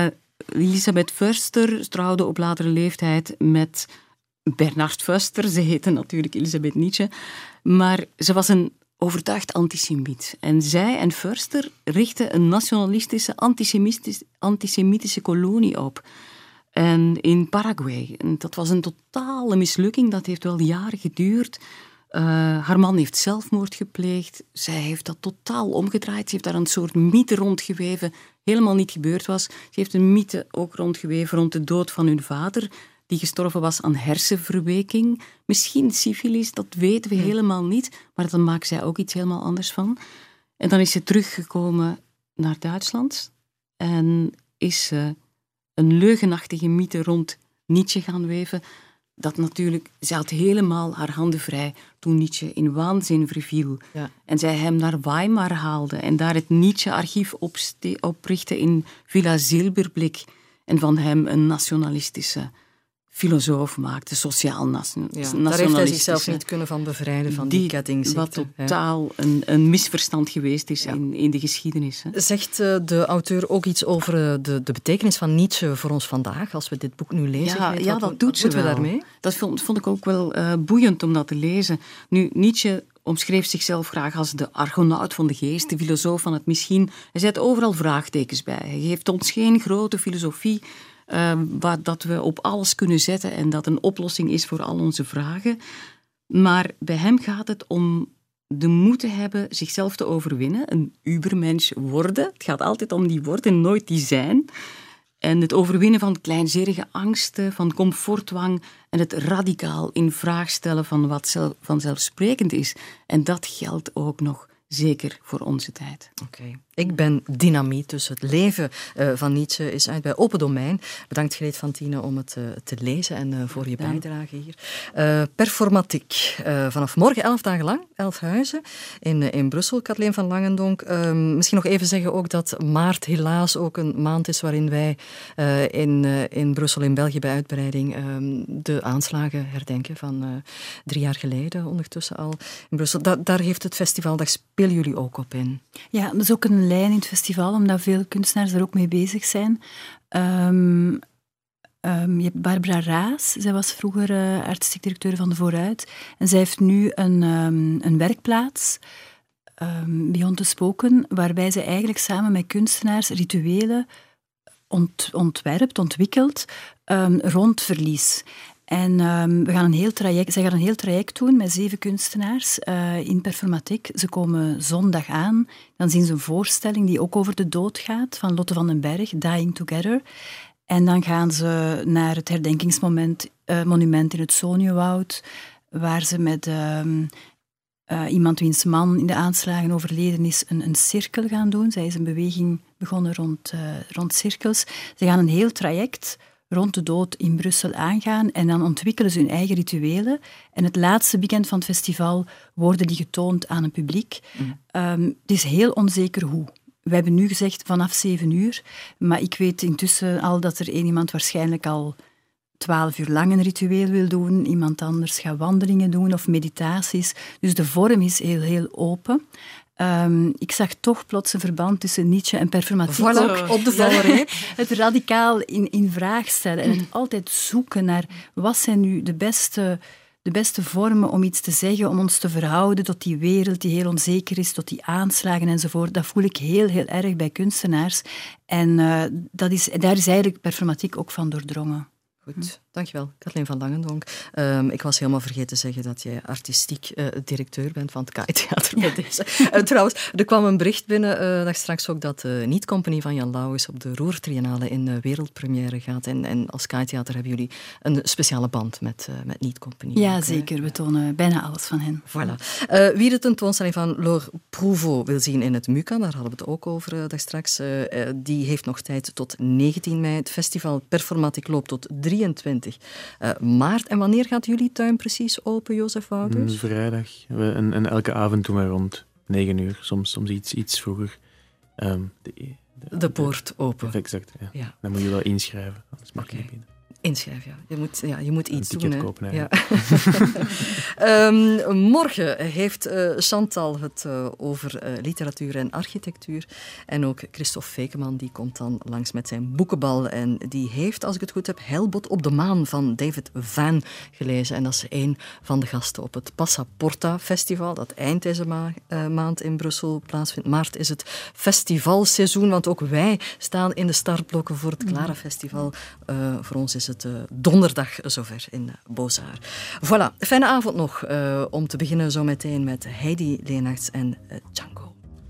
Elisabeth Förster trouwde op latere leeftijd met Bernard Förster. Ze heette natuurlijk Elisabeth Nietzsche. Maar ze was een overtuigd antisemiet. En zij en Förster richtten een nationalistische, antisemitische kolonie op. En in Paraguay. En dat was een totale mislukking. Dat heeft wel jaren geduurd. Haar man heeft zelfmoord gepleegd. Zij heeft dat totaal omgedraaid. Ze heeft daar een soort mythe rondgeweven. Helemaal niet gebeurd was. Ze heeft een mythe ook rondgeweven rond de dood van hun vader, die gestorven was aan hersenverweking. Misschien syfilis, dat weten we helemaal niet. Maar dan maakt zij ook iets helemaal anders van. En dan is ze teruggekomen naar Duitsland. En is ze een leugenachtige mythe rond Nietzsche gaan weven. Dat natuurlijk, zij had helemaal haar handen vrij toen Nietzsche in waanzin verviel. Ja. En zij hem naar Weimar haalde en daar het Nietzsche-archief oprichtte in Villa Silberblik en van hem een nationalistische filosoof maakte, sociaal nationalistische. Daar heeft hij zichzelf niet kunnen van bevrijden van die kettingziekte. Wat totaal een misverstand geweest is in de geschiedenis. Hè. Zegt de auteur ook iets over de betekenis van Nietzsche voor ons vandaag, als we dit boek nu lezen? Ja, dat doet ze wel. Daarmee? Dat vond ik ook wel boeiend om dat te lezen. Nu, Nietzsche omschreef zichzelf graag als de argonaut van de geest, de filosoof van het misschien. Hij zet overal vraagtekens bij. Hij geeft ons geen grote filosofie dat we op alles kunnen zetten en dat een oplossing is voor al onze vragen. Maar bij hem gaat het om de moed te hebben zichzelf te overwinnen, een ubermensch worden. Het gaat altijd om die worden, nooit die zijn. En het overwinnen van kleinzerige angsten, van comfortdwang en het radicaal in vraag stellen van wat vanzelfsprekend is. En dat geldt ook nog zeker voor onze tijd. Oké. Ik ben dynamiet, dus het leven van Nietzsche is uit bij Open Domein. Bedankt Greet van Tienen om het te lezen en voor je bijdrage hier. Performatiek. Vanaf morgen 11 dagen lang, 11 huizen in Brussel. Kathleen van Langendonk. Misschien nog even zeggen ook dat maart helaas ook een maand is waarin wij in Brussel, in België bij uitbreiding de aanslagen herdenken van 3 jaar geleden ondertussen al in Brussel. Daar heeft het festival, daar spelen jullie ook op in. Ja, dat is ook een lijn in het festival, omdat veel kunstenaars er ook mee bezig zijn. Je hebt Barbara Raas, zij was vroeger artistiek directeur van de Vooruit. En zij heeft nu een werkplaats, Beyond the Spoken, waarbij zij eigenlijk samen met kunstenaars rituelen ontwikkelt rond verlies. En zij gaan een heel traject doen met 7 kunstenaars in Performatiek. Ze komen zondag aan. Dan zien ze een voorstelling die ook over de dood gaat, van Lotte van den Berg, Dying Together. En dan gaan ze naar het herdenkingsmonument in het Soniewoud, waar ze met iemand wiens man in de aanslagen overleden is, een cirkel gaan doen. Zij is een beweging begonnen rond cirkels. Ze gaan een heel traject rond de dood in Brussel aangaan en dan ontwikkelen ze hun eigen rituelen. En het laatste weekend van het festival worden die getoond aan een publiek. Het is heel onzeker hoe. We hebben nu gezegd vanaf 7 uur, maar ik weet intussen al dat er iemand waarschijnlijk al 12 uur lang een ritueel wil doen, iemand anders gaat wandelingen doen of meditaties. Dus de vorm is heel, heel open. Ik zag toch plots een verband tussen Nietzsche en performatiek. Voilà, op de valreep. Het radicaal in vraag stellen en het altijd zoeken naar wat zijn nu de beste vormen om iets te zeggen, om ons te verhouden tot die wereld die heel onzeker is, tot die aanslagen enzovoort. Dat voel ik heel, heel erg bij kunstenaars. En daar is eigenlijk performatiek ook van doordrongen. Goed, dankjewel. Kathleen van Langendonk. Ik was helemaal vergeten te zeggen dat jij artistiek directeur bent van het KAI-theater bij deze. Trouwens, er kwam een bericht binnen, dacht straks ook, dat de Niet Company van Jan Lauwers op de Roer-Triennale in wereldpremière gaat. En als KAI-theater hebben jullie een speciale band met Niet Company. Ja, ook, zeker. We tonen bijna alles van hen. Voilà. Wie de tentoonstelling van Laure Prouvost wil zien in het MUCA, daar hadden we het ook over dacht straks, die heeft nog tijd tot 19 mei. Het festival Performatiek loopt tot 23 maart. En wanneer gaat jullie tuin precies open, Jozef Wouters? Vrijdag. En elke avond doen we rond 9 uur, soms iets vroeger. De poort open. Exact, ja. Dan moet je wel inschrijven, anders mag je niet binnen. Inschrijven, ja. Je moet iets doen. Kopen, ja. Morgen heeft Chantal het over literatuur en architectuur. En ook Christophe Fekeman, die komt dan langs met zijn boekenbal. En die heeft, als ik het goed heb, Hellbot op de maan van David Van gelezen. En dat is een van de gasten op het Passaporta Festival, dat eind deze maand in Brussel plaatsvindt. Maart is het festivalseizoen, want ook wij staan in de startblokken voor het Clara Festival. Voor ons is het donderdag zover in Beaux-Arts. Voilà, fijne avond nog. Om te beginnen zo meteen met Heidi Leenaerts en Django.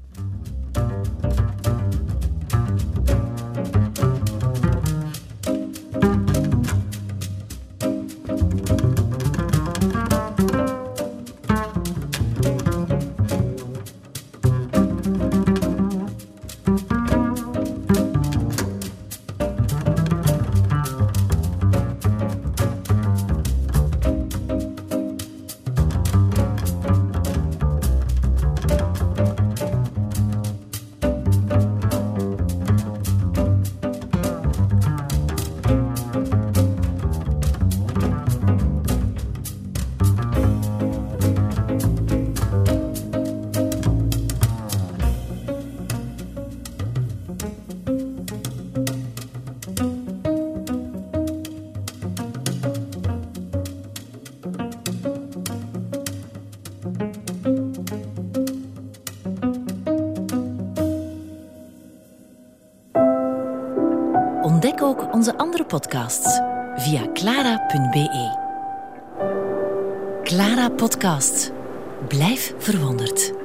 Ontdek ook onze andere podcasts via clara.be. Clara Podcast. Blijf verwonderd.